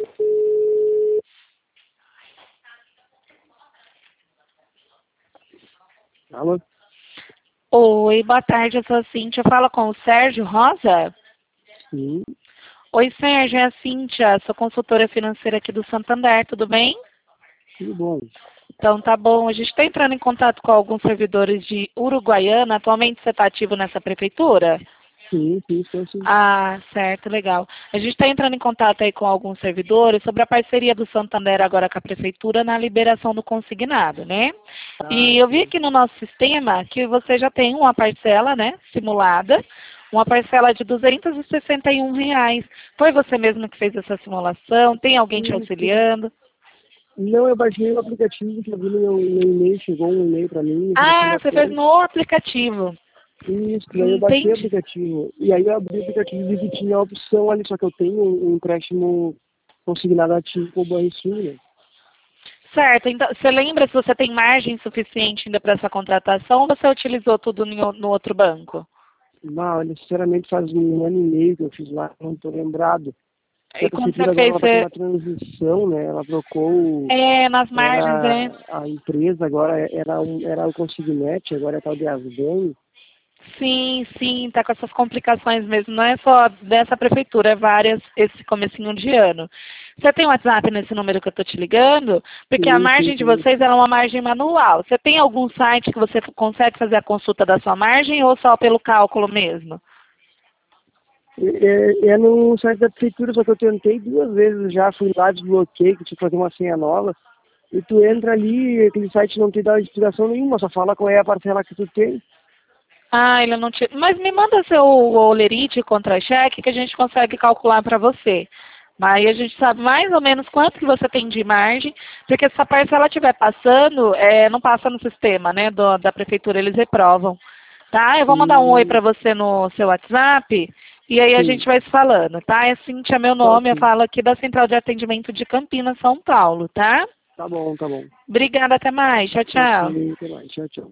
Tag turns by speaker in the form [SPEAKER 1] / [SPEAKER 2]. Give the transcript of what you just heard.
[SPEAKER 1] Alô?
[SPEAKER 2] Oi, boa tarde, eu sou a Cíntia. Fala com o Sérgio Rosa?
[SPEAKER 1] Sim,
[SPEAKER 2] Oi, Sérgio, é a Cíntia, sou consultora financeira aqui do Santander, tudo bem?
[SPEAKER 1] tudo bom.
[SPEAKER 2] Então tá bom, a gente está entrando em contato com alguns servidores de Uruguaiana. Atualmente você está ativo nessa prefeitura?
[SPEAKER 1] Sim, estou sim.
[SPEAKER 2] Ah, certo, legal. A gente está entrando em contato aí com alguns servidores sobre a parceria do Santander agora com a prefeitura na liberação do consignado, né?
[SPEAKER 1] Ah,
[SPEAKER 2] E eu vi
[SPEAKER 1] sim.
[SPEAKER 2] aqui no nosso sistema que você já tem uma parcela, né, simulada, uma parcela de R$ 261. Foi você mesmo que fez essa simulação? Tem alguém te
[SPEAKER 1] Isso.
[SPEAKER 2] auxiliando?
[SPEAKER 1] Não, eu baixei o aplicativo que eu vi no meu e-mail, chegou um e-mail para mim,
[SPEAKER 2] Ah, você fez
[SPEAKER 1] informações.
[SPEAKER 2] no aplicativo.
[SPEAKER 1] Isso, daí eu baixei o
[SPEAKER 2] Entendi.
[SPEAKER 1] aplicativo. E aí eu abri o aplicativo e vi que tinha a opção ali, só que eu tenho um empréstimo consignado ativo com o Banrisul, né?
[SPEAKER 2] Certo, então você lembra se você tem margem suficiente ainda para essa contratação ou você utilizou tudo no outro banco?
[SPEAKER 1] Não, olha, sinceramente faz um ano e meio que eu fiz lá, não estou lembrado. Porque a
[SPEAKER 2] E quando você
[SPEAKER 1] prefeitura agora
[SPEAKER 2] fez,
[SPEAKER 1] ela está tendo uma transição, né? Ela trocou,
[SPEAKER 2] nas margens, né?
[SPEAKER 1] a empresa agora era o Consignet, agora é tal de Asbem.
[SPEAKER 2] Sim, sim, tá com essas complicações mesmo. Não é só dessa prefeitura, é várias esse comecinho de ano. Você tem WhatsApp nesse número que eu tô te ligando? Porque a
[SPEAKER 1] Sim,
[SPEAKER 2] margem de
[SPEAKER 1] sim.
[SPEAKER 2] vocês ela é uma margem manual. Você tem algum site que você consegue fazer a consulta da sua margem ou só pelo cálculo mesmo?
[SPEAKER 1] É no site da prefeitura, só que eu tentei 2 vezes já, fui lá, desbloqueei, que tinha que fazer uma senha nova. E tu entra ali, aquele site não te dá explicação nenhuma, só fala qual é a parcela que tu tem.
[SPEAKER 2] Ah, ele não te... Mas me manda seu olerite contra-cheque que a gente consegue calcular para você. Aí a gente sabe mais ou menos quanto que você tem de margem, porque se a parcela estiver passando, não passa no sistema, né, da prefeitura, eles reprovam. Tá? Eu vou mandar um oi
[SPEAKER 1] Sim,
[SPEAKER 2] para você no seu WhatsApp e aí a gente
[SPEAKER 1] sim,
[SPEAKER 2] vai se falando, tá? É Cíntia, meu
[SPEAKER 1] tá
[SPEAKER 2] nome, eu
[SPEAKER 1] ok.
[SPEAKER 2] falo aqui da Central de Atendimento de Campinas, São Paulo, tá?
[SPEAKER 1] Tá bom, tá bom.
[SPEAKER 2] Obrigada, até mais. Tchau, tchau.
[SPEAKER 1] Ok, até mais, tchau, tchau.